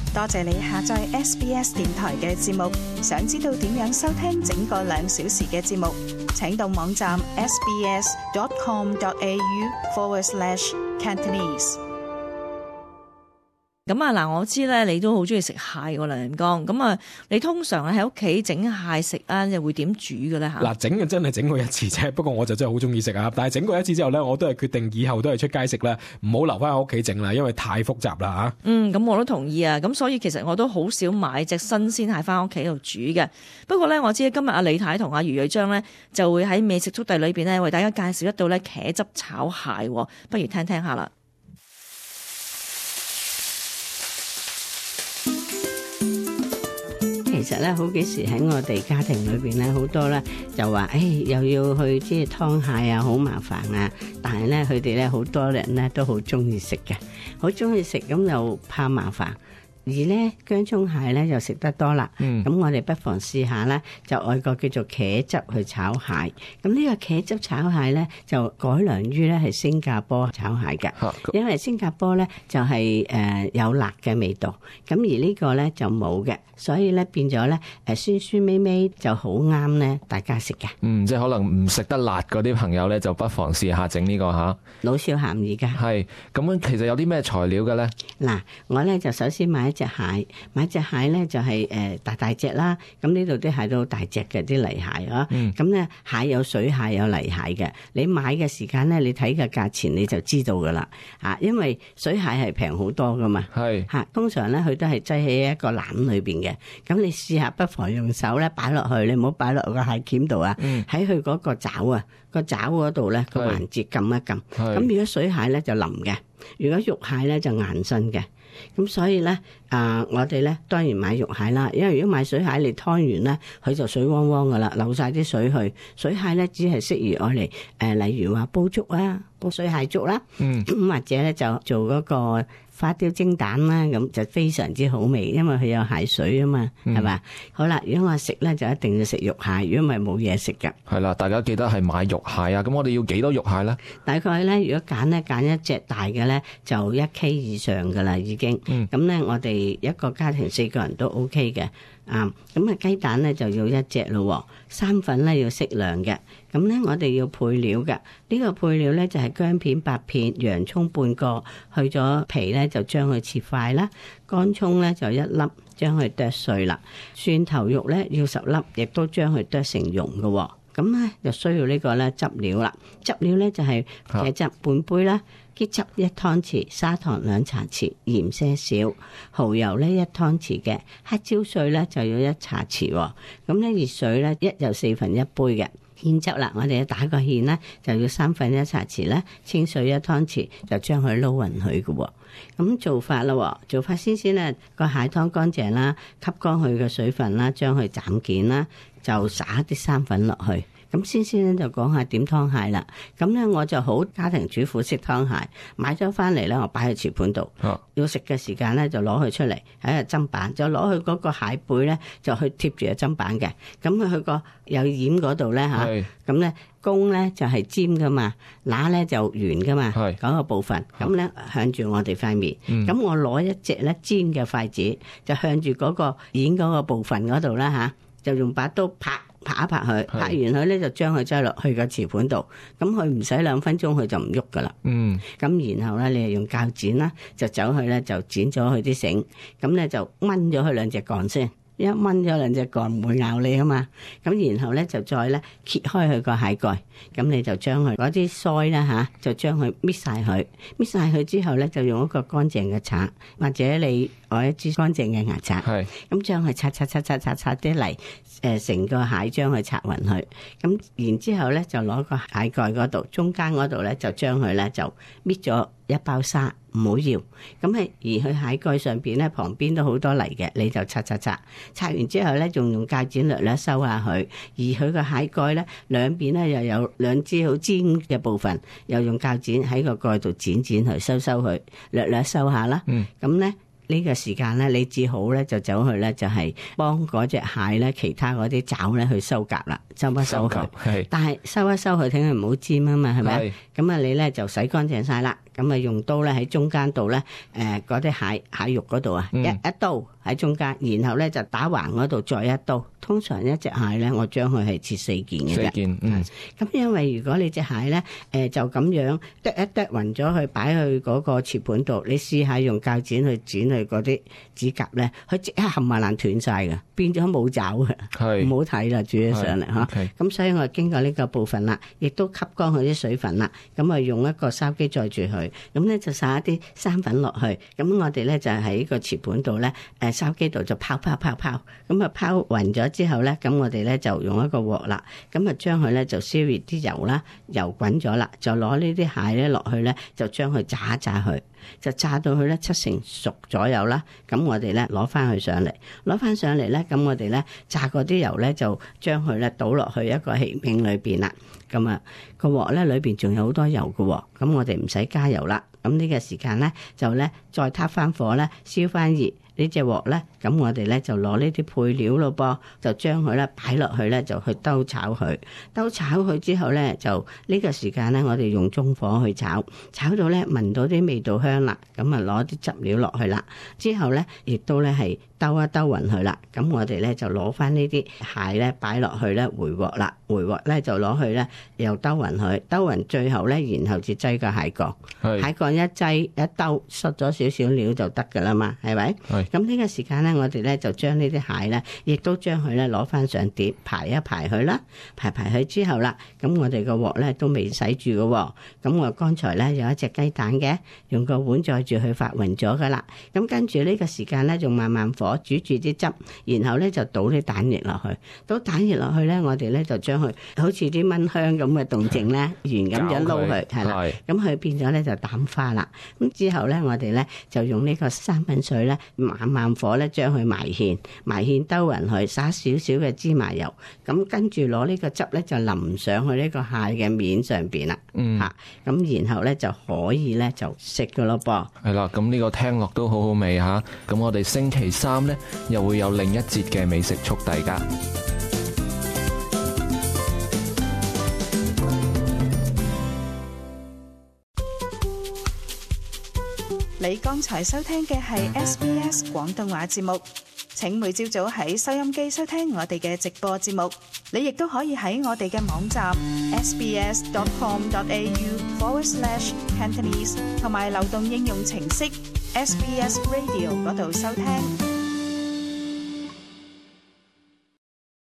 多謝你下載 SBS 電台嘅節目。想知道點樣收聽整個2小時嘅節目，請到網站 sbs.com.au/Cantonese。 咁啊嗱，我知咧你都好中意食蟹喎，梁仁剛。咁啊，你通常喺屋企整蟹食啊，又會點煮嘅咧嚇？ 嗱，整嘅真係整過一次啫，不過我就真係好中意食啊！但係整過一次之後咧，我都係決定以後都係出街食啦，唔好留翻喺屋企整啦，因為太複雜啦嚇。 咁我都同意啊。咁所以其實我都好少買隻新鮮蟹翻屋企度煮嘅。不過咧，我知今日阿李太同阿余瑞章咧就會喺美食速遞裏邊咧為大家介紹一道咧茄汁炒蟹，不如聽聽下啦。 其實咧，好幾時喺我哋家庭裏邊咧，好多咧就話，又要去即係劏蟹啊，好麻煩啊！但係咧，佢哋咧好多人咧都好中意食嘅，好中意食咁又怕麻煩。而咧薑葱蟹咧又食得多啦，咁我哋不妨試下咧，就外國叫做茄汁去炒蟹。咁呢個茄汁炒蟹咧就改良於咧係新加坡炒蟹嘅，因為新加坡咧就係有辣嘅味道，咁而呢個咧就冇嘅，所以咧變咗咧酸酸味味就好啱咧大家食嘅。 即係可能唔食得辣嗰啲朋友咧，就不妨試下整呢個嚇。 老少咸宜㗎。 係咁樣，其實有啲咩材料嘅咧？嗱， 我咧就首先買一隻蟹，買隻蟹咧就係大隻啦。咁呢度啲蟹都好大隻嘅，啲泥蟹啊。咁咧蟹有水蟹有泥蟹嘅。你買嘅時間咧，你睇嘅價錢你就知道噶啦。因為水蟹係平好多噶嘛。係通常咧佢都係擠喺一個籃裏邊嘅。咁你試下不妨用手咧擺落去，你唔好擺落個蟹鉗度啊。喺佢嗰個爪啊，個爪嗰度咧個環節撳一撳。咁如果水蟹咧就腍嘅，如果肉蟹咧就硬身嘅。咁所以咧，我哋咧當然買肉蟹啦，因為如果買水蟹你劏完咧，佢就水汪汪噶啦，流晒啲水去。水蟹咧只係適宜我嚟例如話煲粥啊，煲水蟹粥啦，咁或者咧就做嗰個花雕蒸蛋啦，咁就非常之好味，因為佢有蟹水啊嘛，係嘛？好啦，如果我食咧就一定要食肉蟹，如果唔係冇嘢食噶。係啦，大家記得係買肉蟹啊！咁我哋要幾多肉蟹咧？大概咧，如果揀一隻大嘅咧，就1 K 以上噶啦，已經。咁咧，我哋一個家庭4個人都 OK 嘅。咁雞蛋咧就要1隻咯，生粉咧要適量嘅。咁咧我哋要配料嘅，呢個配料咧就係薑片8片，洋葱半個，去咗皮咧就將佢切塊啦，乾葱咧就1粒，將佢剁碎啦，蒜頭肉咧要10粒，亦都將佢剁成蓉嘅。咁咧就需要呢個咧汁料啦，汁料咧就係茄汁半杯啦，桔汁1湯匙，砂糖2茶匙，鹽些少，蠔油咧1湯匙嘅，黑椒碎咧就要1茶匙。咁咧熱水咧1又4分1杯嘅。芡汁啦，我哋打個芡咧就要1/3茶匙啦，清水1湯匙，就將佢撈勻佢嘅。咁做法啦，做法先咧個蟹湯乾淨啦，吸乾佢嘅水分啦，將佢斬件啦，就撒啲生粉落去。咁先咧就講下點湯蟹啦。咁咧我就好家庭主婦式湯蟹，買咗翻嚟咧我擺喺瓷盤度，要食嘅時間咧就攞佢出嚟喺個砧板，就攞佢嗰個蟹背咧就去貼住個砧板嘅。咁佢去個有掩嗰度咧嚇，咁咧公咧就係尖噶嘛，乸咧就圓噶嘛，嗰個部分。咁咧向住我哋塊面，咁我攞一隻咧尖嘅筷子，就向住嗰個掩嗰個部分嗰度啦嚇，就用把刀拍一拍佢，拍完佢咧就將佢擠落去個瓷盤度，咁佢唔使2分鐘佢就唔喐噶啦。咁然後咧你係用鉸剪啦，就走去咧就剪咗佢啲繩，咁咧就掹咗佢2隻槓先。一掹咗2隻槓唔會咬你啊嘛，咁然後咧就再咧揭開佢個蟹蓋，咁你就將佢嗰啲腮啦嚇，就將佢搣晒佢，搣晒佢之後咧就用一個乾淨嘅刷，或者你攞一支乾淨嘅牙刷，咁將佢刷啲泥，成個蟹將佢刷勻佢，咁然之後咧就攞個蟹蓋嗰度中間嗰度咧就將佢咧就搣咗1包沙。唔好要，咁係而佢蟹蓋上邊咧旁邊都好多泥嘅，你就刷完之後咧，仲用鉸剪略略收下佢，而佢個蟹蓋咧兩邊咧又有2支好尖嘅部分，又用鉸剪喺個蓋度剪去收佢，略略收下啦。咁咧呢個時間咧，你至好咧就走去咧就係幫嗰隻蟹咧其他嗰啲爪咧去收夾啦，收一收佢。 係， 但係收一收佢，聽佢唔好尖啊嘛，係咪係？ 咁啊，你咧就洗乾淨晒啦。咁啊，用刀咧喺中間度咧，嗰啲蟹肉嗰度啊，一刀喺中間，然後咧就打橫嗰度再一刀。通常一隻蟹咧，我將佢係切4件嘅啫。 4件，嗯。 咁因為如果你隻蟹咧，就咁樣剁一剁勻咗佢，擺去嗰個切盤度，你試下用鉸剪去剪佢嗰啲指甲咧，佢即刻冚唪唥斷晒嘅，變咗冇爪嘅， 係唔好睇啦，煮起上嚟嚇。 係咁所以我經過呢個部分啦，亦都吸乾佢啲水分啦，咁啊用一個筲箕載住佢，咁咧就撒一啲生粉落去，咁我哋咧就喺個切盤度咧，筲箕度就拋，咁啊拋勻咗之後咧，咁我哋咧就用一個鑊啦，咁啊將佢咧就燒熱啲油啦，油滾咗啦，就攞呢啲蟹咧落去咧，就將佢炸一炸佢，就炸到佢咧70%熟左右啦，咁我哋咧攞翻佢上嚟，咁我哋咧炸嗰啲油咧就將佢咧倒落去一個器皿裏邊啦，咁啊個鑊咧裏邊仲有好多油嘅喎，咁我哋唔使加油啦，咁呢個時間咧就咧再撻翻火咧燒翻熱。呢隻鑊咧，咁我哋咧就攞呢啲配料咯噃，就將佢咧擺落去咧，就去兜炒佢。兜炒佢之後咧，就呢個時間咧，我哋用中火去炒，炒到咧聞到啲味道香啦，咁啊攞啲汁料落去啦。之後咧，亦都咧係兜一兜勻佢啦。咁我哋咧就攞翻呢啲蟹咧擺落去咧回鑊啦，回鑊咧就攞去咧又兜勻佢，兜勻最後咧，然後至擠個蟹蓋，蟹蓋一擠一兜，塞咗少少料就得噶啦嘛，係咪？咁呢個時間咧，我哋咧就將呢啲蟹咧，亦都將佢咧攞翻上碟排一排佢啦，排佢之後啦，咁我哋個鑊咧都未洗住嘅喎，咁我剛才咧有一隻雞蛋嘅，用個碗載住佢發勻咗噶啦，咁跟住呢個時間咧，仲慢慢火煮住啲汁，然後咧就倒啲蛋液落去，倒蛋液落去咧，我哋咧就將佢好似啲燜香咁嘅動靜咧，圓咁樣撈佢，係啦，咁佢變咗咧就蛋花啦，咁之後咧我哋咧就用呢個生粉水咧慢火咧將佢埋芡兜勻佢，撒少少嘅芝麻油，咁跟住攞呢個汁咧就淋上去呢個蟹嘅面上邊啦，咁然後咧就可以咧就食噶咯噃。 係啦，咁呢個聽落都好好味吓，咁我哋星期3咧又會有另一節嘅美食速遞噶。 你剛才收聽嘅係 SBS 廣東話節目，請每朝早喺收音機收聽我哋嘅直播節目。你亦都可以喺我哋嘅網站 sbs.com.au/Cantonese 同埋流動應用程式 SBS Radio 嗰度收聽。